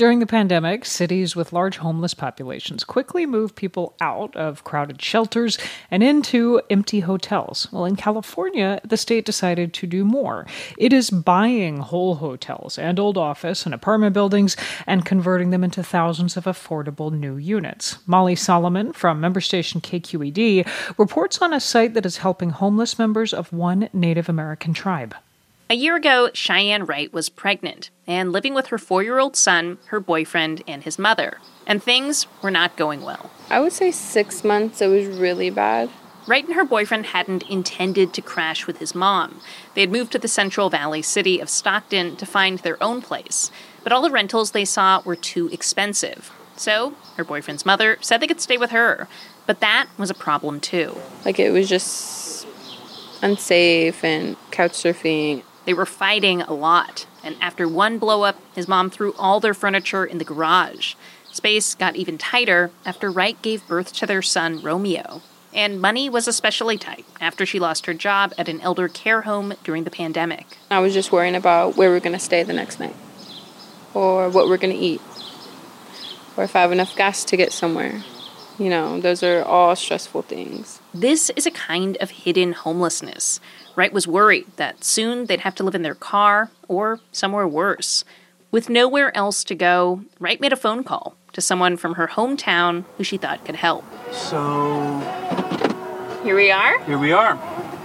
During the pandemic, cities with large homeless populations quickly moved people out of crowded shelters and into empty hotels. Well, in California, the state decided to do more. It is buying whole hotels and old office and apartment buildings and converting them into thousands of affordable new units. Molly Solomon from member station KQED reports on a site that is helping homeless members of one Native American tribe. A year ago, Cheyenne Wright was pregnant and living with her 4-year-old son, her boyfriend, and his mother. And things were not going well. I would say 6 months. It was really bad. Wright and her boyfriend hadn't intended to crash with his mom. They had moved to the Central Valley city of Stockton to find their own place. But all the rentals they saw were too expensive. So her boyfriend's mother said they could stay with her. But that was a problem, too. It was just unsafe and couch surfing. They were fighting a lot, and after one blow-up, his mom threw all their furniture in the garage. Space got even tighter after Wright gave birth to their son, Romeo. And money was especially tight after she lost her job at an elder care home during the pandemic. I was just worrying about where we're going to stay the next night, or what we're going to eat, or if I have enough gas to get somewhere. Those are all stressful things. This is a kind of hidden homelessness. Wright was worried that soon they'd have to live in their car or somewhere worse. With nowhere else to go, Wright made a phone call to someone from her hometown who she thought could help. So... Here we are? Here we are.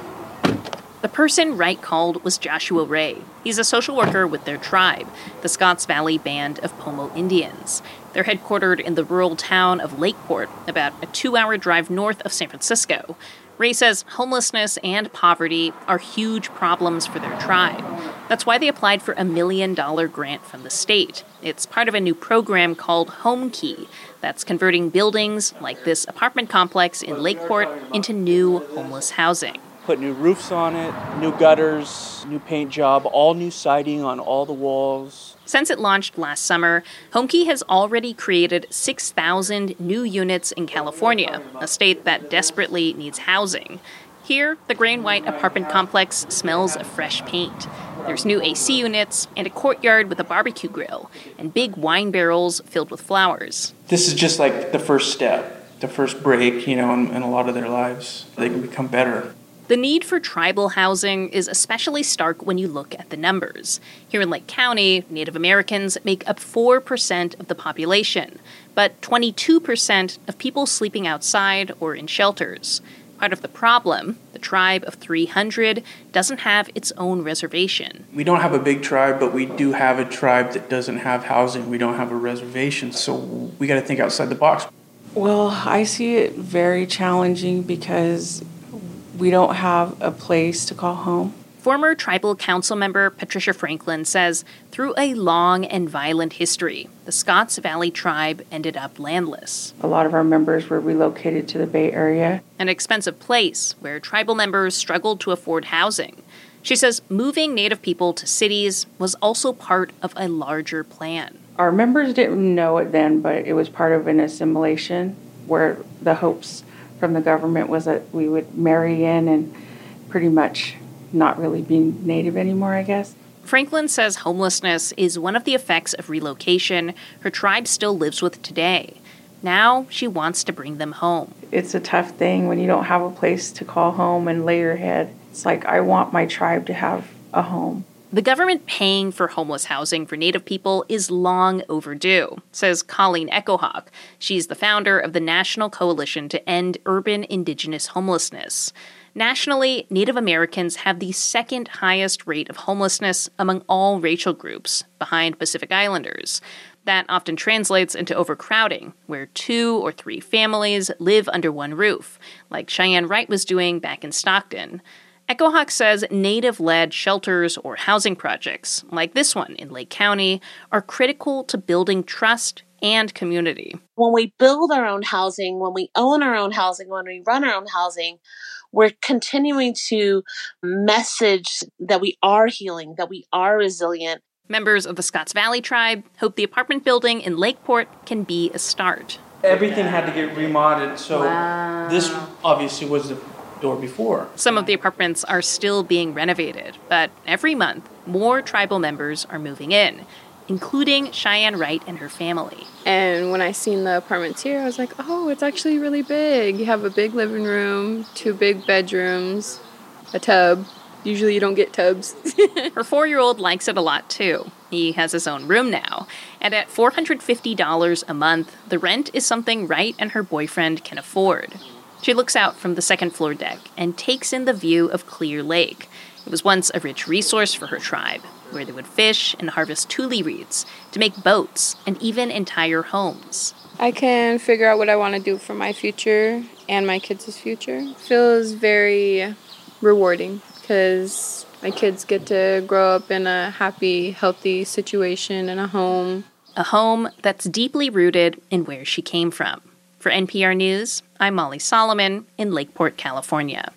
The person Wright called was Joshua Ray. He's a social worker with their tribe, the Scotts Valley Band of Pomo Indians. They're headquartered in the rural town of Lakeport, about a 2-hour drive north of San Francisco. Ray says homelessness and poverty are huge problems for their tribe. That's why they applied for a $1 million grant from the state. It's part of a new program called Home Key that's converting buildings like this apartment complex in Lakeport into new homeless housing. Put new roofs on it, new gutters, new paint job, all new siding on all the walls. Since it launched last summer, HomeKey has already created 6,000 new units in California, a state that desperately needs housing. Here, the gray and white apartment complex smells of fresh paint. There's new AC units and a courtyard with a barbecue grill and big wine barrels filled with flowers. This is just like the first step, the first break, in a lot of their lives. They can become better. The need for tribal housing is especially stark when you look at the numbers. Here in Lake County, Native Americans make up 4% of the population, but 22% of people sleeping outside or in shelters. Part of the problem, the tribe of 300 doesn't have its own reservation. We don't have a big tribe, but we do have a tribe that doesn't have housing. We don't have a reservation, so we got to think outside the box. Well, I see it very challenging because we don't have a place to call home. Former tribal council member Patricia Franklin says through a long and violent history, the Scotts Valley tribe ended up landless. A lot of our members were relocated to the Bay Area. An expensive place where tribal members struggled to afford housing. She says moving Native people to cities was also part of a larger plan. Our members didn't know it then, but it was part of an assimilation where the hopes from the government was that we would marry in and pretty much not really be Native anymore, I guess. Franklin says homelessness is one of the effects of relocation her tribe still lives with today. Now she wants to bring them home. It's a tough thing when you don't have a place to call home and lay your head. It's like, I want my tribe to have a home. The government paying for homeless housing for Native people is long overdue, says Colleen Echohawk. She's the founder of the National Coalition to End Urban Indigenous Homelessness. Nationally, Native Americans have the second highest rate of homelessness among all racial groups, behind Pacific Islanders. That often translates into overcrowding, where 2 or 3 families live under one roof, like Cheyenne Wright was doing back in Stockton. Echohawk says Native-led shelters or housing projects, like this one in Lake County, are critical to building trust and community. When we build our own housing, when we own our own housing, when we run our own housing, we're continuing to message that we are healing, that we are resilient. Members of the Scotts Valley tribe hope the apartment building in Lakeport can be a start. Everything had to get remodded, so This obviously was the door before. Some of the apartments are still being renovated, but every month, more tribal members are moving in. including Cheyenne Wright and her family. And when I seen the apartments here, I was like, oh, it's actually really big. You have a big living room, 2 big bedrooms, a tub. Usually you don't get tubs. Her 4-year-old likes it a lot, too. He has his own room now. And at $450 a month, the rent is something Wright and her boyfriend can afford. She looks out from the second-floor deck and takes in the view of Clear Lake. It was once a rich resource for her tribe, where they would fish and harvest tule reeds to make boats and even entire homes. I can figure out what I want to do for my future and my kids' future. Feels very rewarding because my kids get to grow up in a happy, healthy situation in a home. A home that's deeply rooted in where she came from. For NPR News, I'm Molly Solomon in Lakeport, California.